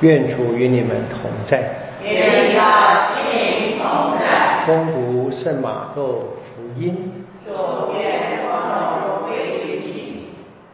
愿主与你们同在。 愿他与你同在。 恭读圣马窦福音。 主愿光荣归于你。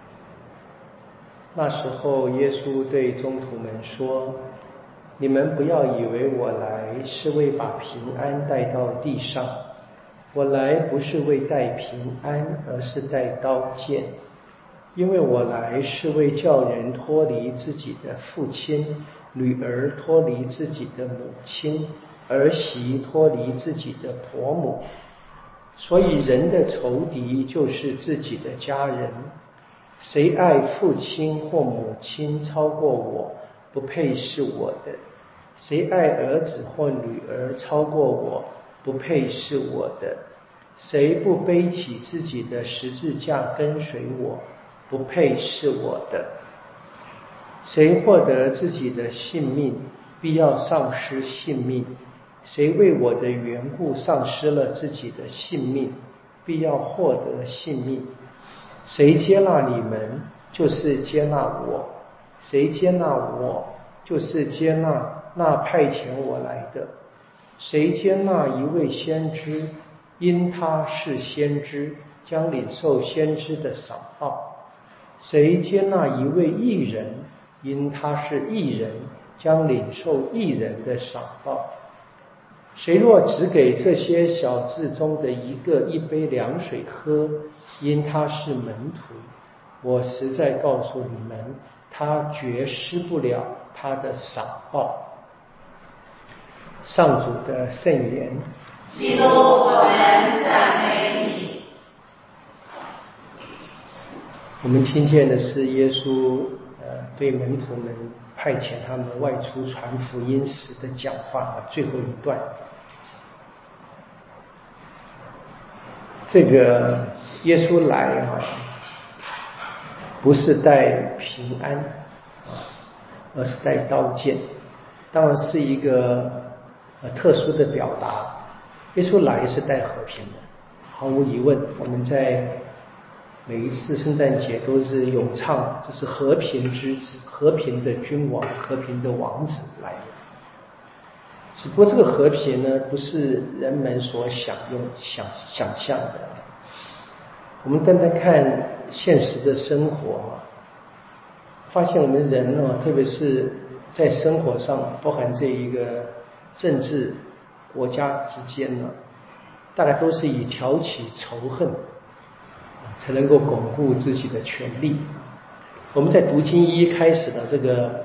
那时候，耶稣对宗徒们说：“你们不要以为我来是为把平安带到地上，我来不是为带平安，而是带刀剑。因为我来是为叫人脱离自己的父亲，女儿脱离自己的母亲，儿媳脱离自己的婆母。所以人的仇敌就是自己的家人。谁爱父亲或母亲超过我，不配是我的；谁爱儿子或女儿超过我，不配是我的；谁不背起自己的十字架跟随我，不配是我的。谁获得自己的性命，必要丧失性命；谁为我的缘故丧失了自己的性命，必要获得性命。谁接纳你们，就是接纳我；谁接纳我，就是接纳那派遣我来的。谁接纳一位先知，因他是先知，将领受先知的赏报；谁接纳一位义人，因他是义人，将领受义人的赏报。谁若只给这些小子中的一个一杯凉水喝，因他是门徒，我实在告诉你们，他绝失不了他的赏报。上主的圣言。 基督，我们赞美你。 我们听见的是耶稣对门徒们派遣他们外出传福音时的讲话最后一段。这个耶稣来不是带平安而是带刀剑，当然是一个特殊的表达。耶稣来是带和平的，毫无疑问，我们在每一次圣诞节都是咏唱，这是和平之子，和平的君王，和平的王子来了。只不过这个和平呢，不是人们所想象的。我们单单看现实的生活发现我们人特别是在生活上，包含这一个政治国家之间大概都是以挑起仇恨才能够巩固自己的权利。我们在读经一开始的这个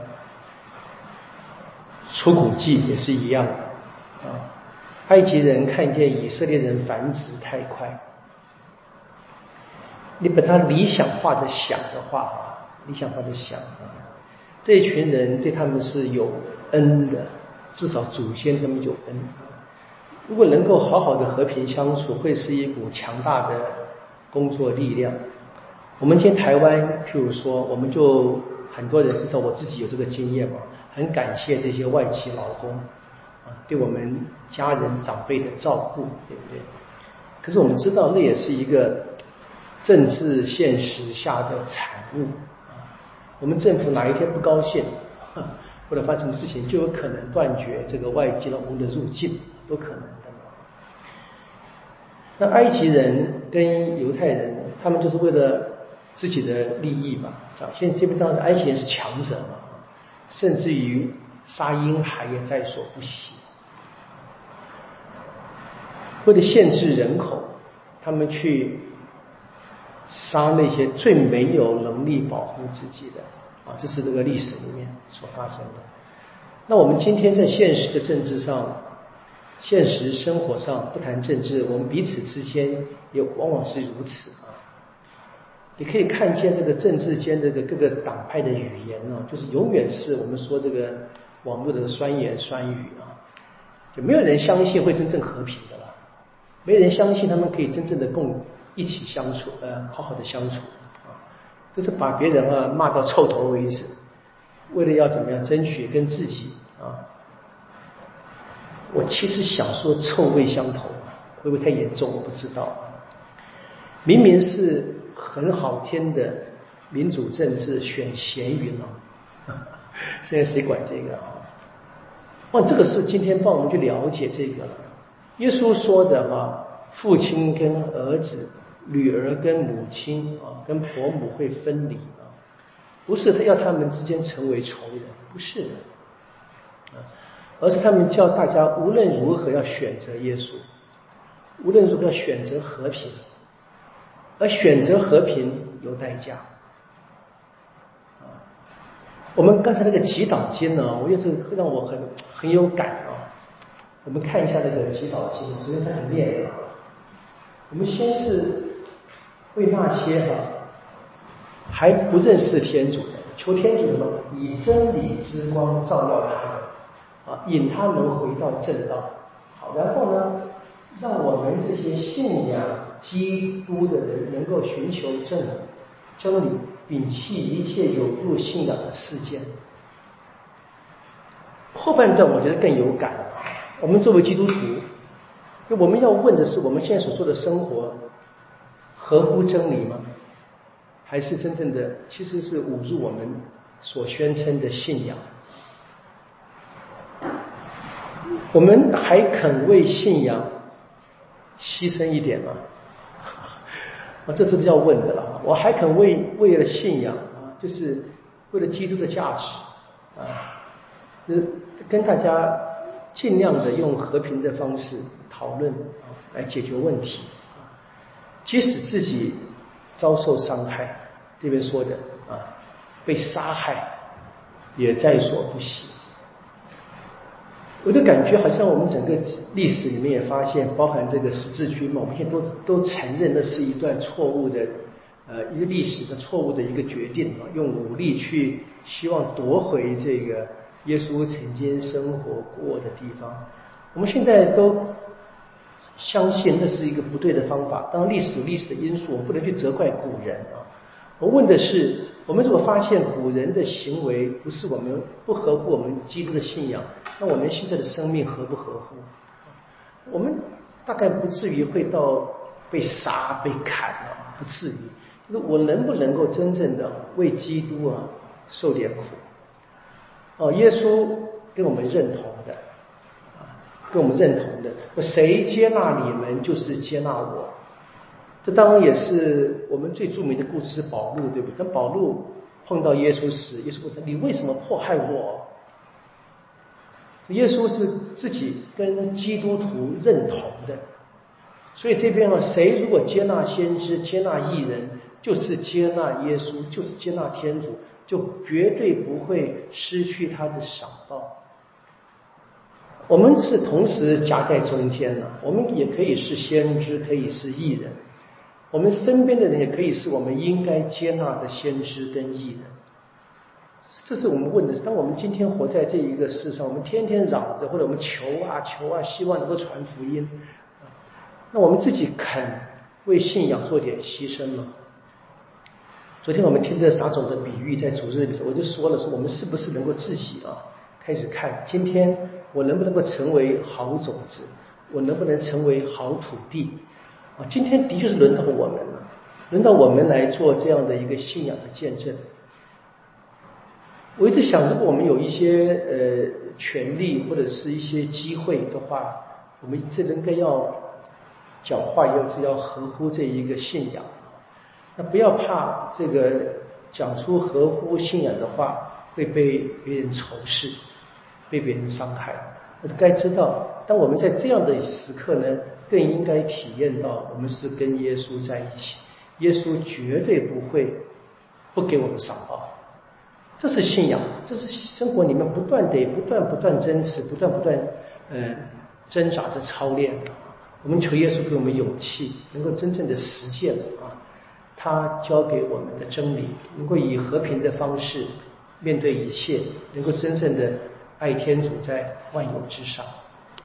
出谷记也是一样的埃及人看见以色列人繁殖太快，你把它理想化的想的话这一群人对他们是有恩的，至少祖先他们有恩。如果能够好好的和平相处，会是一股强大的工作力量。我们今天台湾譬如说，我们就很多人，至少我自己有这个经验很感谢这些外籍劳工对我们家人长辈的照顾，对不对？可是我们知道那也是一个政治现实下的产物我们政府哪一天不高兴或者发生什么事情，就有可能断绝这个外籍劳工的入境，都可能的。那埃及人跟犹太人，他们就是为了自己的利益现在基本上是埃及人是强者甚至于杀婴孩也在所不惜。为了限制人口，他们去杀那些最没有能力保护自己的这是这个历史里面所发生的。那我们今天在现实的政治上，现实生活上，不谈政治，我们彼此之间也往往是如此你可以看见这个政治间的各个党派的语言就是永远是我们说这个网络的酸言酸语就没有人相信会真正和平的了，没人相信他们可以真正的一起相处好好的相处都是把别人骂到臭头为止，为了要怎么样争取跟自己我其实想说臭味相投会不会太严重我不知道明明是很好听的民主政治选贤与能现在谁管这个啊？哇，这个是今天帮我们去了解这个。耶稣说的父亲跟儿子、女儿跟母亲跟婆母会分离不是他要他们之间成为仇人，不是的而是他们叫大家无论如何要选择耶稣，无论如何要选择和平，而选择和平有代价。我们刚才那个祈祷经呢，我觉得让我很有感我们看一下那个祈祷经，昨天开始念我们先是为那些还不认识天主的，求天主的以真理之光照耀他们引他们回到正道。好，然后呢，让我们这些信仰基督的人能够寻求真理，摒弃一切有辱信仰的事件。后半段我觉得更有感。我们作为基督徒，就我们要问的是，我们现在所做的生活合乎真理吗？还是真正的其实是侮辱我们所宣称的信仰？我们还肯为信仰牺牲一点吗？这是要问的了。我还肯为了信仰就是为了基督的价值跟大家尽量的用和平的方式讨论来解决问题即使自己遭受伤害，这边说的被杀害也在所不惜。我就感觉好像我们整个历史里面也发现，包含这个十字军嘛，我们现在都承认那是一段错误的一个历史的错误的一个决定用武力去希望夺回这个耶稣曾经生活过的地方。我们现在都相信那是一个不对的方法。当然历史的因素，我们不能去责怪古人我问的是，我们如果发现古人的行为不合乎我们基督的信仰，那我们现在的生命合不合乎？我们大概不至于会到被杀被砍不至于。就是我能不能够真正的为基督受点苦耶稣跟我们认同的谁接纳你们就是接纳我。这当然也是我们最著名的故事是保禄，对不对？当保禄碰到耶稣时，耶稣问他：你为什么迫害我？耶稣是自己跟基督徒认同的，所以这边谁如果接纳先知、接纳义人，就是接纳耶稣，就是接纳天主，就绝对不会失去他的赏报。我们是同时夹在中间我们也可以是先知，可以是义人，我们身边的人也可以是我们应该接纳的先知跟义人。这是我们问的。当我们今天活在这一个世上，我们天天嚷着，或者我们求希望能够传福音那我们自己肯为信仰做点牺牲吗？昨天我们听的撒种的比喻，在主日的时候我就说了，说我们是不是能够自己开始看，今天我能不能够成为好种子，我能不能成为好土地今天的确是轮到我们了，轮到我们来做这样的一个信仰的见证。我一直想，如果我们有一些权利或者是一些机会的话，我们这应该要讲话要合乎这一个信仰。那不要怕这个讲出合乎信仰的话会被别人仇视，被别人伤害。该知道，当我们在这样的时刻呢，更应该体验到我们是跟耶稣在一起，耶稣绝对不会不给我们赏报。这是信仰，这是生活里面不断真实，不断挣扎的操练。我们求耶稣给我们勇气，能够真正的实践他教给我们的真理，能够以和平的方式面对一切，能够真正的爱天主在万有之上。